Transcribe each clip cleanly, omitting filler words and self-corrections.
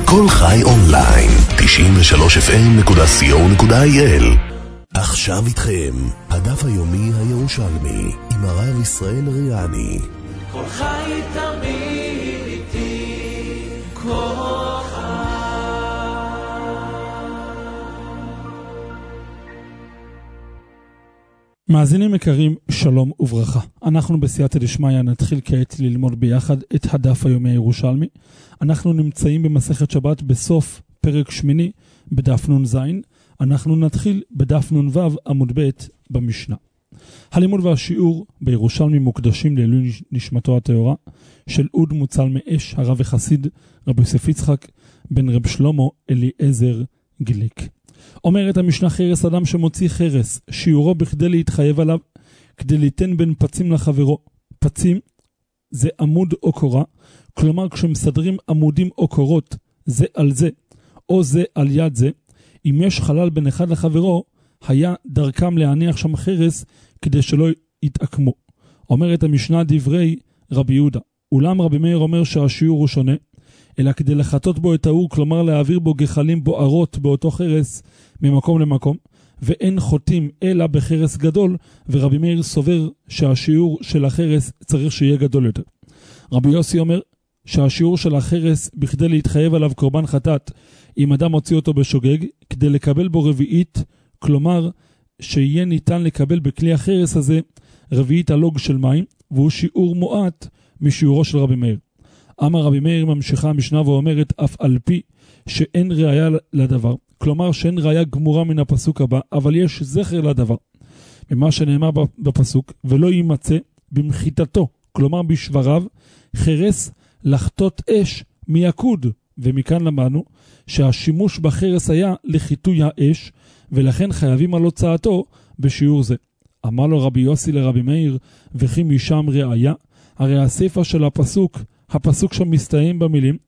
כל חי אונליין, 93fm.co.il. עכשיו איתכם, הדף היומי הירושלמי, עם הרב ישראל ריאני. כל חי תמיד איתי, כל חי. מאזינים יקרים, שלום וברכה. אנחנו בסייעתא דשמיא נתחיל כעת ללמוד ביחד את הדף היומי הירושלמי. אנחנו נמצאים במסכת שבת בסוף פרק שמיני בדף נ"ז. אנחנו נתחיל בדף נ"ו עמוד ב' במשנה. הלימוד והשיעור בירושלמי מוקדשים לעילוי נשמתו הטהורה של אוד מוצל מאש, הרב וחסיד רבי יוסף יצחק בן רב שלמה אליעזר גליק. אומרת המשנה, חרס אדם שמוציא חרס שיעורו בכדי להתחייב עליו, כדי ליתן בין פצים לחברו. פצים זה עמוד או קורה, כלומר כשמסדרים עמודים או קורות זה על זה או זה על יד זה, אם יש חלל בין אחד לחברו, היה דרכם להניח שם חרס כדי שלא יתעקמו. אומרת המשנה דברי רבי יהודה, אולם רבי מאיר אומר שהשיעור הוא שונה, אלא כדי לחטות בו את האור, כלומר להעביר בו גחלים בוערות באותו חרס ממקום למקום, ואין חוטים אלא בחרס גדול, ורבי מאיר סובר שהשיעור של החרס צריך שיהיה גדול יותר. רבי יוסי אומר שהשיעור של החרס בכדי להתחייב עליו קורבן חטאת, אם אדם הוציא אותו בשוגג, כדי לקבל בו רביעית, כלומר שיהיה ניתן לקבל בכלי החרס הזה רביעית הלוג של מים, והוא שיעור מועט משיעורו של רבי מאיר. אמר רבי מאיר, ממשיכה המשנה ואומרת, אף על פי שאין ראיה לדבר, כלומר שאין ראיה גמורה מן הפסוק הבא, אבל יש זכר לדבר, ממה שנאמר בפסוק, ולא יימצא במחיתתו, כלומר בשבריו, חרס לחטות אש מיקוד, ומכאן למדנו שהשימוש בחרס היה לחיטוי האש, ולכן חייבים על הוצאתו בשיעור זה. אמר לו רבי יוסי לרבי מאיר, וכי משם ראיה, הרי הסיפה של הפסוק שם מסתיים במילים,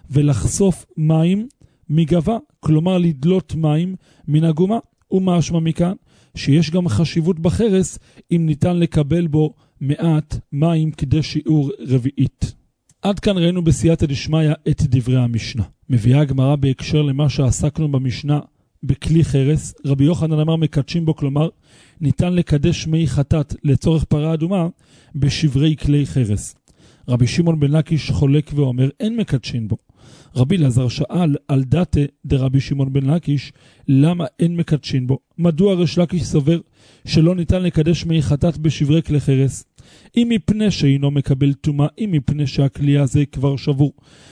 ולחשוף מים מגבה, כלומר לדלות מים מן הגומה, ומשמע מכאן שיש גם חשיבות בחרס אם ניתן לקבל בו מעט מים כדי שיעור רביעית. עד כאן ראינו בסייעתא דשמיא את דברי המשנה. מביאה הגמרא בהקשר למה שעסקנו במשנה בכלי חרס. רבי יוחנן אמר מקדשים בו, כלומר ניתן לקדש מי חטאת לצורך פרה אדומה בשברי כלי חרס. רבי שמעון בן לקיש חולק ואומר אין מקדשים בו. רבי אלעזר שאל על דתה דרבי שמעון בן לקיש, למה אין מקדשים בו? מדוע ריש לקיש סובר שלא ניתן לקדש מי חטאת בשברי כלי חרס? אם מפני שאינו מקבל טומאה, אם מפני שהכלי הזה כבר שבור,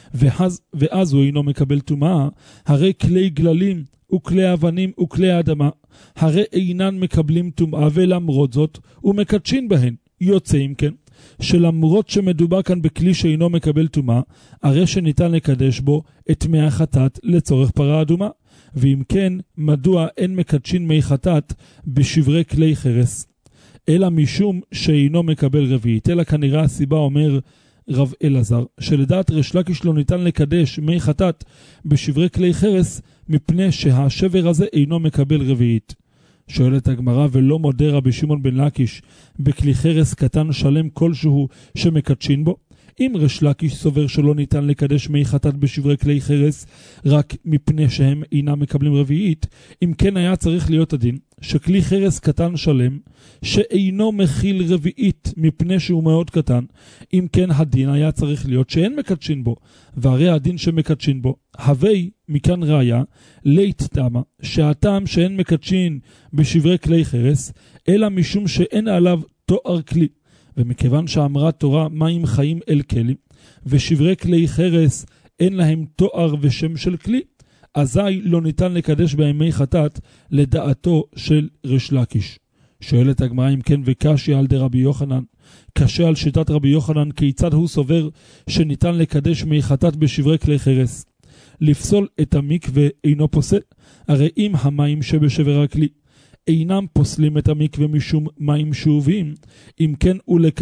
ואז הוא אינו מקבל טומאה, הרי כלי גללים וכלי אבנים וכלי אדמה, הרי אינן מקבלים טומאה, ולמרות זאת הוא מקדשים בהן. יוצא אם כן שלמרות שמדובר כאן בכלי שאינו מקבל טומאה, הרי שניתן לקדש בו את מי החטאת לצורך פרה אדומה. ואם כן, מדוע אין מקדשים מי חטאת בשברי כלי חרס? אלא משום שאינו מקבל רביעית. אלא כנראה הסיבה, אומר רב אלעזר, שלדעת ריש לקיש לא ניתן לקדש מי חטאת בשברי כלי חרס, מפני שהשבר הזה אינו מקבל רביעית. שואלת הגמרא, ולא מודה רבי שמעון בן לקיש בכלי חרס קטן שלם כלשהו שמקדשים בו? אם ריש לקיש סובר שלא ניתן לקדש מי חטאת בשברי כלי חרס רק מפני שהם אינם מקבלים רביעית, אם כן היה צריך להיות הדין שכלי חרס קטן שלם שאינו מכיל רביעית מפני שהוא מאוד קטן, אם כן הדין היה צריך להיות שאין מקדשים בו, והרי הדין שמקדשים בו. הווי מכאן ראיה לית תמה שהטעם שאין מקדשים בשברי כלי חרס אלא משום שאין עליו תואר כלי, ומכיוון שאמרה תורה מים חיים אל כלים, ושברי כלי חרס אין להם תואר ושם של כלי, אזי לא ניתן לקדש בהם מי חטאת לדעתו של ריש לקיש. שואלת הגמרא, אם כן וקשיא על דרבי יוחנן, קשה על שיטת רבי יוחנן, כיצד הוא סובר שניתן לקדש מי חטאת בשברי כלי חרס? לפסול את המקווה אינו פוסל, הרי אם המים שבשבר הכלי אינם פוסלים את המקווה משום מים שאובים, אם כן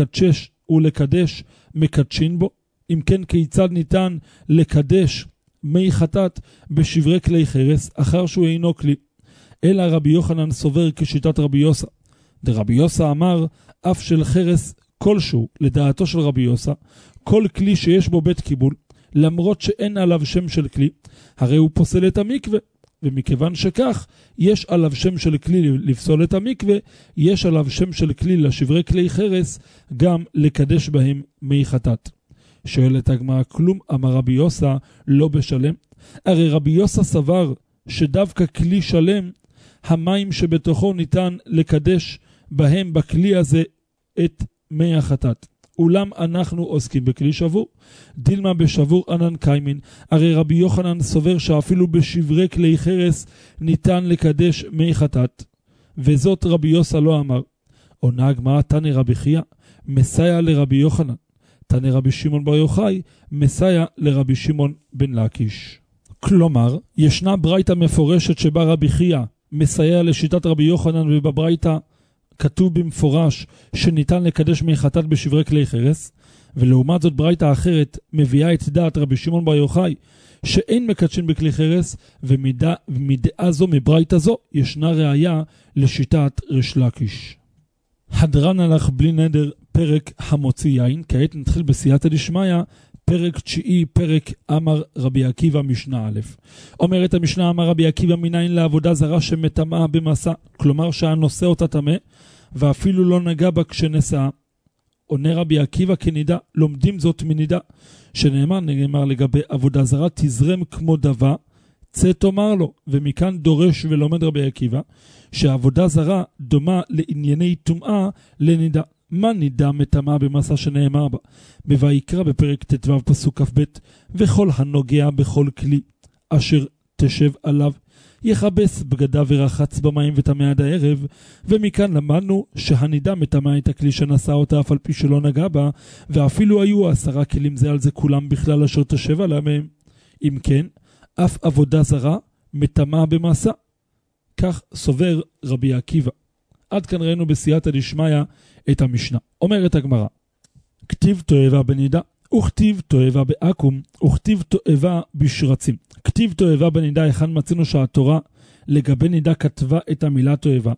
ולקדש מקדשים בו. אם כן, כיצד ניתן לקדש מי חטאת בשברי כלי חרס אחר שהוא אינו כלי? אלא רבי יוחנן סובר כשיטת רבי יוסה. דרבי יוסה אמר, אף של חרס כלשהו, לדעתו של רבי יוסה, כל כלי שיש בו בית קיבול, למרות שאין עליו שם של כלי, הרי הוא פוסל את המקווה. ומכיוון שכך, יש עליו שם של כלי לפסול את המקווה, יש עליו שם של כלי לשברי כלי חרס, גם לקדש בהם מי חטאת. שואלת הגמרא, כלום אמר רבי יוסה לא בשלם? הרי רבי יוסה סבר שדווקא כלי שלם, המים שבתוכו ניתן לקדש בהם בכלי הזה את מי החטאת. אולם אנחנו עוסקים בכלי שבור. דילמה בשבור ענן קיימין. הרי רבי יוחנן סובר שאפילו בשברי כלי חרס ניתן לקדש מי חטאת. וזאת רבי יוסה לא אמר. עונה הגמרא, תנא רבי חייא, מסייע לרבי יוחנן. תנא רבי שמעון בר יוחאי, מסייע לרבי שמעון בן לקיש. כלומר, ישנה ברייתא מפורשת שבה רבי חייא מסייע לשיטת רבי יוחנן, ובברייתא כתוב במפורש שניתן לקדש מי חטאת בשברי כלי חרס, ולעומת זאת ברייתא אחרת מביאה את דעת רבי שמעון בר יוחאי שאין מקדשים בכלי חרס, ומדעה זו, מברייתא זו, ישנה ראיה לשיטת ריש לקיש. הדרן הלך בלי נדר, פרק המוציא יין. כעת נתחיל בסייעתא דשמיא, פרק 9, פרק אמר רבי עקיבא משנה א'. אומרת המשנה, אמר רבי עקיבא, מנין לעבודה זרה שמטמאה במסע, כלומר שהנושא אותה טמא ואפילו לא נגע בה כשנשאה. עונה רבי עקיבא, כנידה, לומדים זאת מנידה, שנאמר לגבי עבודה זרה, תזרם כמו דבה, צא תאמר לו. ומכאן דורש ולומד רבי עקיבא שעבודה זרה דומה לענייני טומאה לנידה. מה נידה מטמאה במסע שנאמר בה? בויקרא בפרק ט"ו פסוק כ"ב, וכל הנוגע בכל כלי אשר תשב עליו יכבס בגדיו ורחץ במים וטמא עד הערב. ומכאן למדנו שהנידה מטמאה את הכלי שנשא אותה אף על פי שלא נגע בה, ואפילו היו 10 כלים זה על זה כולם בכלל אשר תשב עליהם. אם כן, אף עבודה זרה מטמאה במסע. כך סובר רבי עקיבא. עד כאן ראינו בסייעתא דשמיא את המשנה. אומרת הגמרא, כתיב תועבה בנידה, וכתיב תועבה בעכו"ם, וכתיב תועבה בשרצים. כתיב תועבה בנידה, היכן מצינו שהתורה לגבי נידה כתבה את המילה תועבה?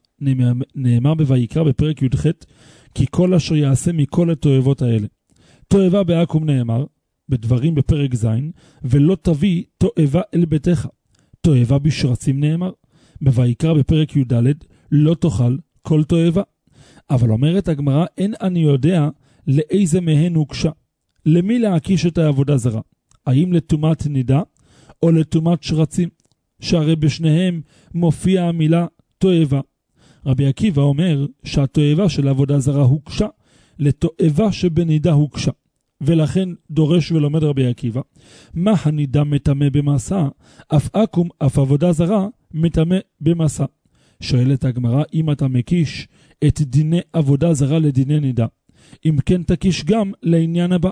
נאמר בויקרא בפרק י"ח, כי כל אשר יעשה מכל התועבות האלה. תועבה בעכו"ם נאמר בדברים בפרק ז', ולא תביא תועבה אל ביתך. תועבה בשרצים נאמר בויקרא בפרק י"ד, לא תאכל כל תועבה. אבל אומרת הגמרא, אין אני יודע לאיזה מהן הוקשה. למי להקיש את העבודה זרה? האם לטומאת נידה או לטומאת שרצים? שהרי בשניהם מופיע המילה תועבה. רבי עקיבא אומר שהתועבה של עבודה זרה הוקשה, לתועבה שבנידה הוקשה. ולכן דורש ולומד רבי עקיבא, מה הנידה מטמא במסע? אף עכו"ם, אף עבודה זרה מטמא במסע. שואלת הגמרא, אם אתה מקיש את דיני עבודה זרה לדיני נידה, אם כן תקיש גם לעניין הבא.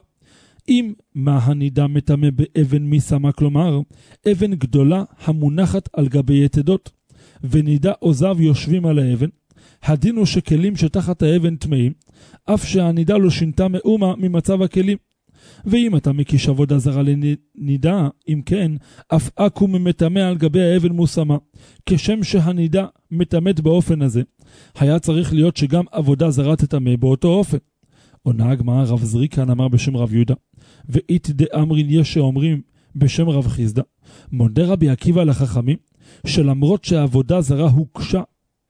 אם מה הנידה מטמא באבן מסמה, כלומר אבן גדולה המונחת על גבי יתדות, ונידה עוזב יושבים על האבן, הדין הוא שכלים שתחת האבן טמאים, אף שהנידה לא שינתה מאומה ממצב הכלים. ואם אתה מקיש עבודה זרה לנידה, אם כן, אף עכו"ם מטמא על גבי האבן מוסמה. כשם שהנידה מטמאת באופן הזה, היה צריך להיות שגם עבודה זרה תטמא באותו אופן. עונה הגמרא, רב זריקן אמר בשם רב יהודה, ואית דאמרין יש שאומרים בשם רב חיסדא. מודה רבי עקיבא לחכמים, שלמרות שהעבודה זרה הוקשה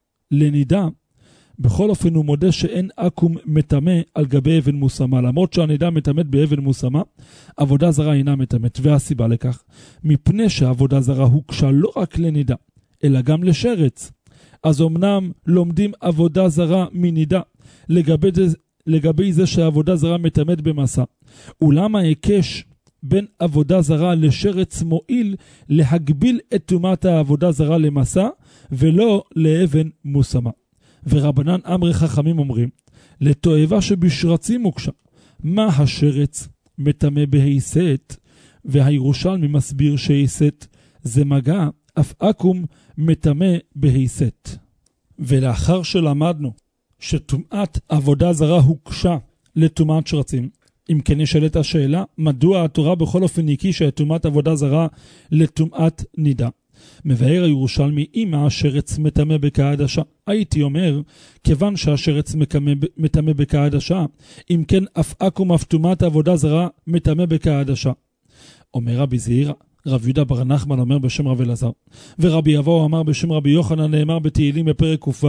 לנידה, בכל אופן הוא מודה שאין עכו"ם מטמא על גבי אבן מוסמה. למרות שהנידה מטמאת באבן מוסמה, עבודה זרה אינה מטמאת. והסיבה לכך, מפני שהעבודה זרה הוקשה לא רק לנידה, אלא גם לשרץ. אז אמנם לומדים עבודה זרה מנידה לגבי זה שהעבודה זרה מטמאת במסע. אולם ההיקש בין עבודה זרה לשרץ מועיל להגביל את טומאת העבודה זרה למסע ולא לאבן מוסמה. ורבנן אמרי חכמים אומרים, לתועבה שבשרצים הוקשה. מה השרץ מטמא בהיסת? והירושלמי מסביר שהיסת זה מגע, אף עכו"ם מטמא בהיסת. ולאחר שלמדנו שטומאת עבודה זרה הוקשה לטומאת שרצים, אם כן נשאלת השאלה, מדוע התורה בכל אופן הקישה את טומאת עבודה זרה לטומאת נידה? מבאר הירושלמי, אם השרץ מטמא בקעדשה, הייתי אומר, כיוון שהשרץ מטמא בקעדשה, אם כן אף עכו"ם אף טומאת עבודה זרה מטמא בקעדשה. אומר רבי זעירא, רב יהודה בר נחמן אומר בשם רב אלעזר, ורבי אבאו אמר בשם רבי יוחנן, נאמר בתהילים בפרק ק"ו,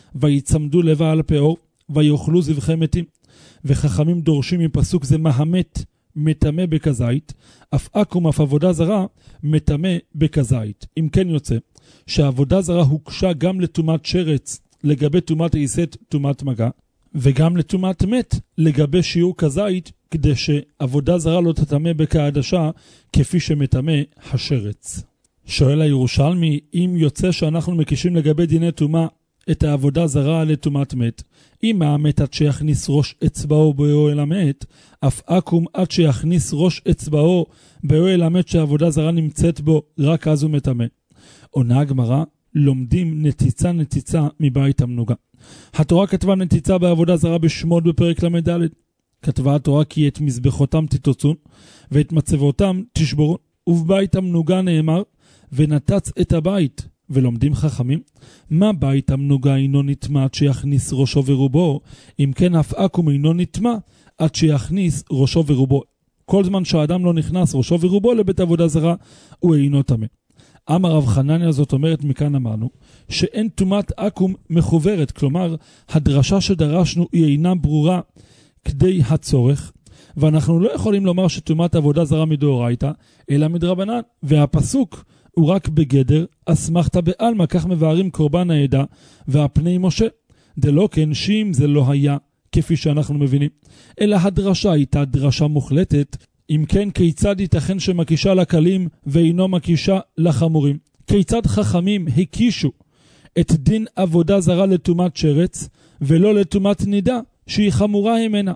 ויצמדו לבה על פאור, ויאכלו זבחי מתים. וחכמים דורשים מפסוק זה מהמת, מטמא בכזית, אף עכו"ם אף עבודה זרה, מטמא בכזית. אם כן יוצא, שהעבודה זרה הוקשה גם לטומאת שרץ, לגבי טומאת עיסת, טומאת מגע, וגם לטומאת מת, לגבי שיעור כזית, כדי שעבודה זרה לא תטמא בכעדשה, כפי שמטמא השרץ. שואל הירושלמי, אם יוצא שאנחנו מקישים לגבי דיני טומאה, את העבודה זרה לטומאת מת, אם המת עד שיכניס ראש אצבעו באוהל המת, אף עכו"ם עד שיכניס ראש אצבעו באוהל המת שהעבודה זרה נמצאת בו, רק אז הוא מטמא. עונה הגמרא, לומדים נתיצה מבית המנוגה. התורה כתבה נתיצה בעבודה זרה בשמות בפרק למד. כתבה התורה כי את מזבחותם תתוצון ואת מצבותם תשבורון, ובבית המנוגה נאמר ונתץ את הבית. ולומדים חכמים, מה בית המנוגה אינו נטמא עד שיכניס ראשו ורובו, אם כן אף עכו"ם אינו נטמא עד שיכניס ראשו ורובו. כל זמן שהאדם לא נכנס ראשו ורובו לבית עבודה זרה, הוא אינו טמא. אמר רב חנניה, זאת אומרת, מכאן אמרנו שאין טומאת עכו"ם מחוברת, כלומר הדרשה שדרשנו היא אינה ברורה כדי הצורך, ואנחנו לא יכולים לומר שטומאת עבודה זרה מדאורייתא אלא מדרבנן, והפסוק הוא רק בגדר אסמכתא בעלמא, כך מבארים קורבן העדה והפני משה. דלא כן שאם זה לא היה כפי שאנחנו מבינים, אלא הדרשה הייתה דרשה מוחלטת, אם כן כיצד ייתכן שמקישה לכלים ואינו מקישה לחמורים? כיצד חכמים הקישו את דין עבודה זרה לטומאת שרץ ולא לטומאת נידה שהיא חמורה ממנה?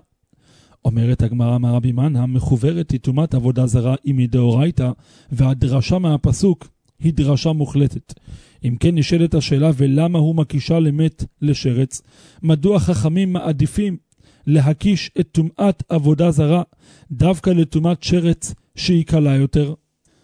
אומרת הגמרא מרבי מנהא, מחוברת היא טומאת עבודה זרה היא מדאורייתא, והדרשה מהפסוק היא דרשה מוחלטת. אם כן נשאלת השאלה, ולמה הוא מקישה למת לשרץ? מדוע חכמים מעדיפים להקיש את טומאת עבודה זרה דווקא לטומאת שרץ שהיא קלה יותר?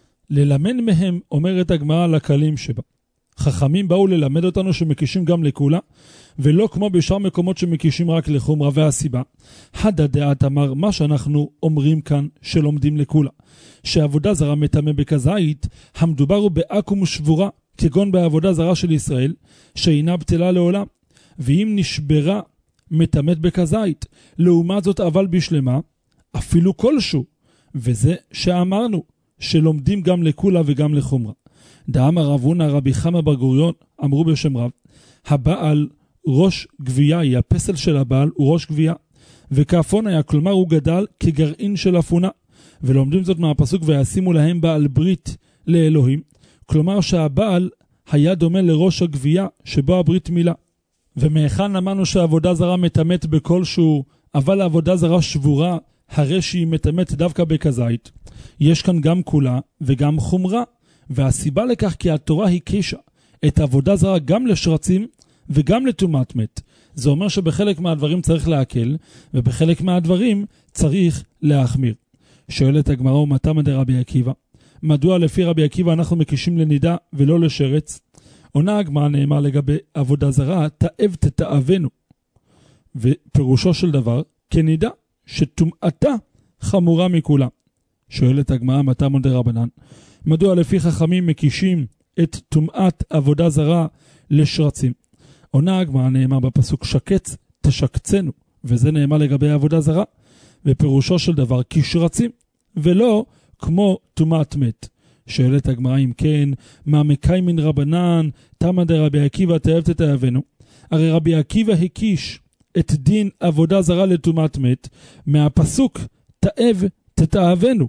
ללמד מהם, אומרת הגמרא, לכלים שבה. חכמים באו ללמד אותנו שמקישים גם לכולה, ולא כמו בשאר מקומות שמקישים רק לחומרה. והסיבה, חדא דעת אמר, מה שאנחנו אומרים כאן שלומדים לכולה, שעבודה זרה מטמא בכזית, המדובר הוא בעכו"ם שבורה, כגון בעבודה זרה של ישראל, שאינה בטלה לעולם, ואם נשברה מטמאת בכזית. לעומת זאת אבל בשלמה, אפילו כלשהו, וזה שאמרנו, שלומדים גם לכולה וגם לחומרה. דאמר רב הונא רבי חמא בר גוריון, אמרו בשם רב, הבעל ראש גבייה, היא הפסל של הבעל הוא ראש גבייה, וכאפון היה, כלומר הוא גדל כגרעין של אפונה, ולומדים זאת מהפסוק וישימו להם בעל ברית לאלוהים, כלומר שהבעל היה דומה לראש הגבייה שבו הברית מילה. ומאחן אמרנו שהעבודה זרה מטמאת בכלשהו, אבל העבודה זרה שבורה, הרי שהיא מטמאת דווקא בכזית. יש כאן גם כולה וגם חומרה, והסיבה לכך כי התורה הקישה את העבודה זרה גם לשרצים וגם לטומאת מת. זה אומר שבחלק מהדברים צריך להקל, ובחלק מהדברים צריך להחמיר. שואלת הגמרא, ומה תמא דרבי עקיבא? מדוע לפי רבי עקיבא אנחנו מקישים לנידה ולא לשרץ? עונה הגמרא, נאמר לגבי עבודה זרה, תאב תתאבנו. ופירושו של דבר, כנידה שטומאתה חמורה מכולה. שואלת הגמרא, מה תמא דרבנן? מדוע לפי חכמים מקישים את טומאת עבודה זרה לשרצים? עונה הגמרא, נאמר בפסוק שקץ תשקצנו, וזה נאמר לגבי עבודה זרה, ופירושו של דבר כשרצים, ולא כמו טומאת מת. שואלת הגמרא, אם כן, מה מקיימין רבנן תמא דרבי עקיבא תאב תתאבנו? הרי רבי עקיבא הקיש את דין עבודה זרה לטומאת מת מהפסוק תאב תתאבנו.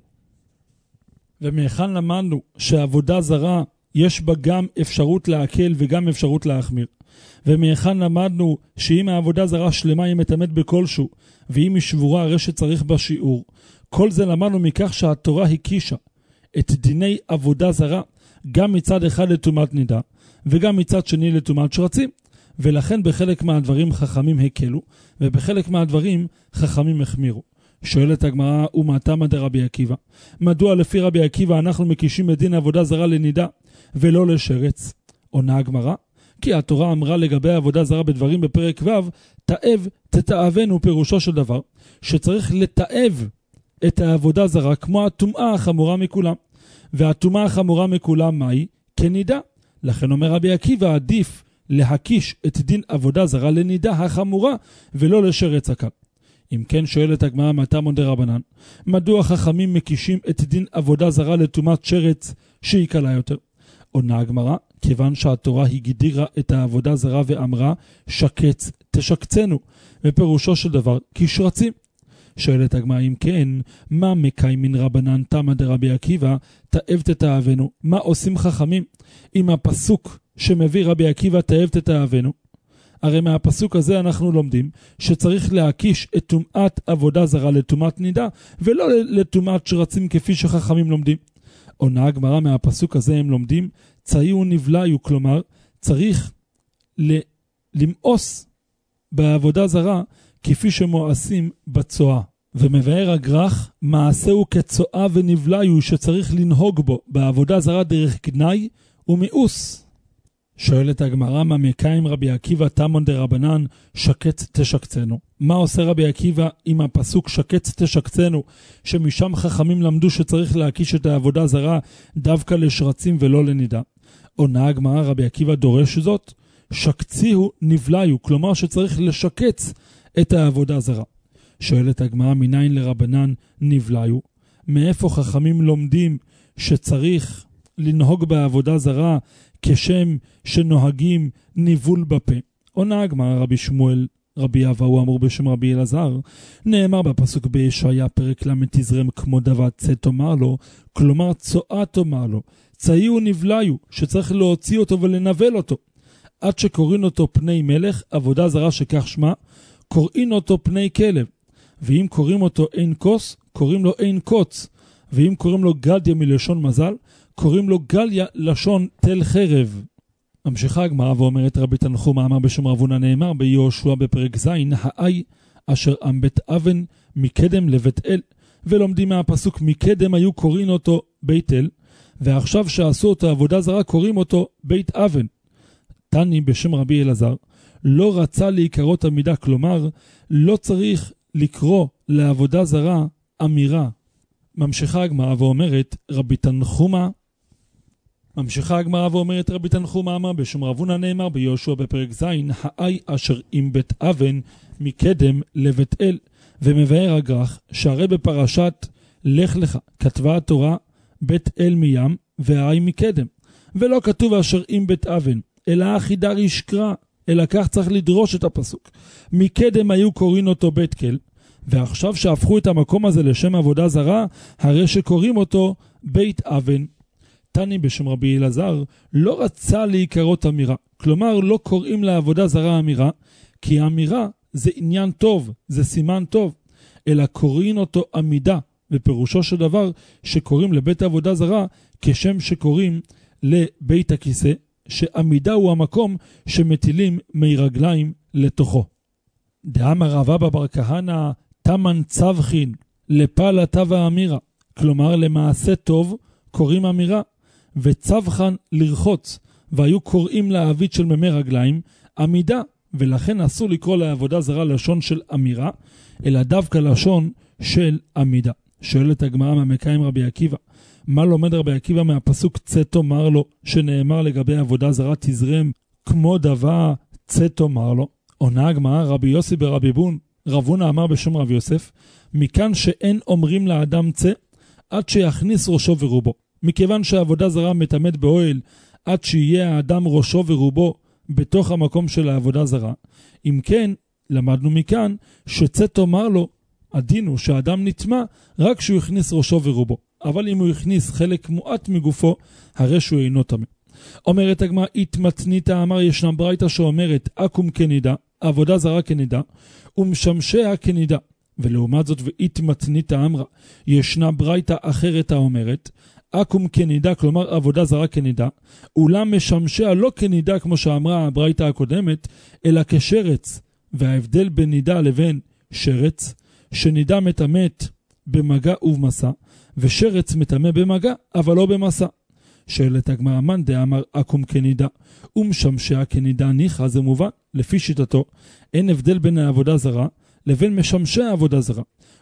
ומאחן למדנו שעבודה זרה יש בה גם אפשרות להקל וגם אפשרות להחמיר. ומאחן למדנו שאם העבודה זרה שלמה היא מטמאת בכלשהו, ואם היא שבורה הרי שצריך בה שיעור. כל זה למדנו מכך שהתורה הקישה את דיני עבודה זרה גם מצד אחד לטומאת נידה וגם מצד שני לטומאת שרצים, ולכן בחלק מהדברים חכמים הקלו ובחלק מהדברים חכמים החמירו. שואלת הגמרא, ומה תמא דרבי עקיבא? מדוע לפי רבי עקיבא אנחנו מקישים את דין עבודה זרה לנידה ולא לשרץ? עונה הגמרא, כי התורה אמרה לגבי עבודה זרה בדברים בפרק ו' תאב תתאבנו, פירושו של דבר שצריך לתאב את העבודה זרה כמו הטומאה החמורה מכולם. והטומאה החמורה מכולם מהי? כנידה. לכן אומר רבי עקיבא, עדיף להקיש את דין עבודה זרה לנידה החמורה ולא לשרץ הקל. אם כן שואלת הגמרא מתמון דרבנן, מדוע חכמים מקישים את דין עבודה זרה לטומאת שרץ שהיא קלה יותר? עונה הגמרא, כיוון שהתורה הגדירה את העבודה זרה ואמרה שקץ תשקצנו, ופירושו של דבר כשרצים. שואלת הגמרא, אם כן, מה מקיימין רבנן תמא דרבי עקיבא תאבת תאהבנו? מה עושים חכמים עם הפסוק שמביא רבי עקיבא תאבת תאהבנו? הרי מהפסוק הזה אנחנו לומדים שצריך להקיש את טומאת עבודה זרה לטומאת נידה ולא לטומאת שרצים כפי שחכמים לומדים. עונה הגמרא, מהפסוק הזה הם לומדים צאיו נבלעיו, כלומר צריך למאוס בעבודה זרה כפי שמואסים בצואה. ומבאר הגר"ח, מעשהו כצואה ונבלעיו, שצריך לנהוג בו בעבודה זרה דרך גנאי ומאוס. שואלת הגמרא, מה מקיים רבי עקיבא תמון דרבנן שקץ תשקצנו? מה עושה רבי עקיבא עם הפסוק שקץ תשקצנו, שמשם חכמים למדו שצריך להקיש את העבודה זרה דווקא לשרצים ולא לנידה? עונה הגמרא, רבי עקיבא דורש זאת, שקציהו נבלעיו, כלומר שצריך לשקץ את העבודה זרה. שואלת הגמרא, מניין לרבנן נבלעיו? מאיפה חכמים לומדים שצריך לנהוג בעבודה זרה כשם שנוהגים ניבול בפה? עונה הגמרא, רבי שמואל רבי אבא הוא אמור בשם רבי אלעזר, נאמר בפסוק בישעיה פרק ל' תזרם כמו דבת צא תאמר לו, כלומר צואה תאמר לו, צאיו נבלעיו, שצריך להוציא אותו ולנבל אותו. עד שקוראים אותו פני מלך, עבודה זרה שכך שמה, קוראים אותו פני כלב. ואם קוראים אותו אין כוס, קוראים לו אין קוץ. ואם קוראים לו גלדיה מלשון מזל, קוראים לו גליה לשון תל חרב. ממשיכה הגמרא ואומרת רבי תנחומא אמר בשם רב הונא, נאמר ביהושע בפרק ז', האי אשר עם בית אבן מקדם לבית אל. ולומדים מהפסוק מקדם היו קוראים אותו בית אל, ועכשיו שעשו אותו עבודה זרה קוראים אותו בית אבן. תני בשם רבי אלעזר, לא רצה להיקרות המידה, כלומר לא צריך לקרוא לעבודה זרה אמירה. ממשיכה הגמרא ואומרת רבי תנחומא אמר בשם רב הונא, נאמר ביהושע בפרק ז', האי אשר עם בית אבן מקדם לבית אל. ומבאר הגר"ח שהרי בפרשת לך לך כתבה התורה בית אל מים והאי מקדם, ולא כתוב אשר עם בית אבן, אלא החידה ישקרא, אלא כך צריך לדרוש את הפסוק. מקדם היו קוראים אותו בית כל, ועכשיו שהפכו את המקום הזה לשם עבודה זרה, הרי שקוראים אותו בית אבן. תני בשם רבי אלעזר, לא רצה להיקרות אמירה, כלומר לא קוראים לעבודה זרה אמירה, כי האמירה זה עניין טוב, זה סימן טוב, אלא קוראים אותו עמידה, ופירושו של דבר שקוראים לבית עבודה זרה כשם שקוראים לבית הכיסא, שעמידה הוא המקום שמטילים מי רגליים לתוכו. דאמר רב אבא בר כהנא תמן צבחין לפעלה תווה אמירה, כלומר למעשה טוב קוראים אמירה, וצבחן לרחוץ, והיו קוראים לעביד של ממי רגליים עמידה, ולכן אסור לקרוא לעבודה זרה לשון של אמירה, אלא דווקא לשון של עמידה. שואלת הגמרא, מה מקיים רבי עקיבא? מה לומד רבי עקיבא מהפסוק צא תאמר לו, שנאמר לגבי עבודה זרה תזרם כמו דבה צא תאמר לו? עונה הגמרא, רבי יוסי ברבי בון, רב הונא אמר בשם רב יוסף, מכאן שאין אומרים לאדם צא עד שיכניס ראשו ורובו. מכיוון שהעבודה זרה מתעמד באוהל עד שיהיה האדם ראשו ורובו בתוך המקום של העבודה זרה. אם כן, למדנו מכאן שצא תאמר לו, הדין הוא שהאדם נטמע רק שהוא הכניס ראשו ורובו. אבל אם הוא הכניס חלק מועט מגופו, הרי שהוא אינו טמא. אומרת הגמרא, התמתנית אמר, ישנה ברייתא שאומרת אקום כנידה, עבודה זרה כנידה, ומשמשיה כנידה. ולעומת זאת והתמתנית אמרה, ישנה ברייתא אחרת האומרת, אקום כנידה, כלומר עבודה זרה כנידה, אולם משמשיה לא כנידה כמו שאמרה הברייתא הקודמת, אלא כשרץ. וההבדל בין נידה לבין שרץ, שנידה מטמאת במגע ובמסע, ושרץ מטמא במגע אבל לא במסע. שואלת הגמרא, מאן דאמר אקום כנידה ומשמשיה כנידה ניחא, זה מובן לפי שיטתו אין הבדל בין העבודה זרה לבין משמשי העבודה זרה.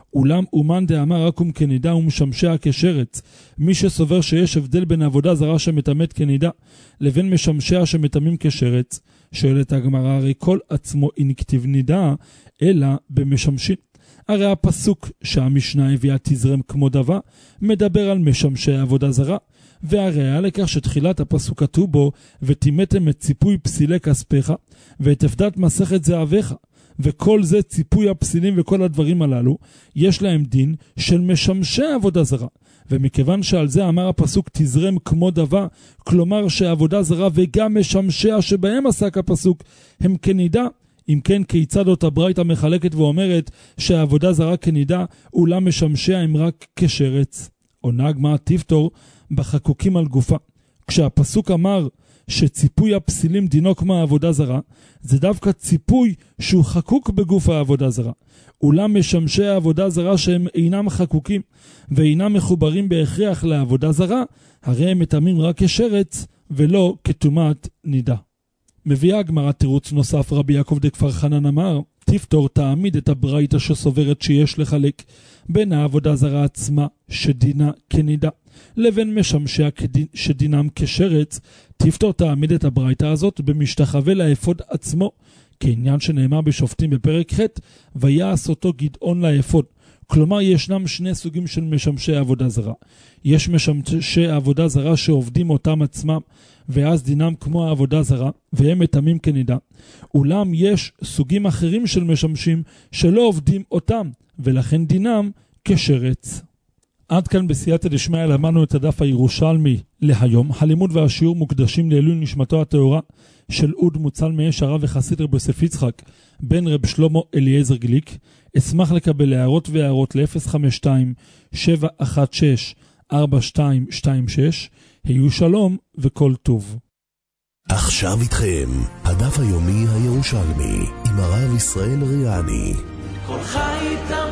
אולם אומן דאמר רקום כנידה ומשמשיה כשרץ. מי שסובר שיש הבדל בין עבודה זרה שמתמת כנידה לבין משמשיה שמתמים כשרץ, שואלת הגמרא, הרי כל עצמו אין כתיב נידה אלא במשמשין. הרי הפסוק שהמשנה הביאה תזרם כמו דבה מדבר על משמשי עבודה זרה, והראיה לכך שתחילת הפסוק כתוב בו ותימתם את ציפוי פסילי כספיך ואת הפדת מסכת זהביך, וכל זה ציפוי הפסילים וכל הדברים הללו יש להם דין של משמשי עבודה זרה. ומכיוון שעל זה אמר הפסוק תזרם כמו דבה, כלומר שעבודה זרה וגם משמשיה שבהם עסק הפסוק הם כנידה, אם כן כיצד אותה ברייתא מחלקת ואומרת שהעבודה זרה כנידה אולם משמשיה הם רק כשרץ? עונה הגמרא תפתור בחקוקים על גופה. כשהפסוק אמר שציפוי הפסילים דינו כמו העבודה זרה, זה דווקא ציפוי שהוא חקוק בגוף העבודה זרה. אולם משמשי העבודה זרה שהם אינם חקוקים ואינם מחוברים בהכרח לעבודה זרה, הרי הם מתאמים רק כשרץ ולא כתומת נידה. מביאה הגמרא תירוץ נוסף. רבי יעקב דכפר חנן אמר, תפתור תעמיד את הברייתא שסוברת שיש לחלק בין העבודה זרה עצמה שדינה כנידה לבין משמשיה שדינם כשרץ. תפתור תעמיד את הברייתא הזאת במשתחווה לאפוד עצמו, כעניין שנאמר בשופטים בפרק ח' ויעש אותו גדעון לאפוד. כלומר ישנם שני סוגים של משמשי עבודה זרה. יש משמשי עבודה זרה שעובדים אותם עצמם ואז דינם כמו העבודה זרה והם מתאמים כנידה. אולם יש סוגים אחרים של משמשים שלא עובדים אותם ולכן דינם כשרץ. עד כאן בסייעתא דשמיא למדנו את הדף הירושלמי להיום. הלימוד והשיעור מוקדשים לעילוי נשמתו הטהורה של אוד מוצל מאש הרב וחסיד רב יוסף יצחק בן רב שלמה אליעזר גליק. אשמח לקבל הערות והערות ל-052-716-4226. היו שלום וכל טוב. עכשיו איתכם הדף היומי הירושלמי עם הרב ישראל ריאני. כל חי תמיד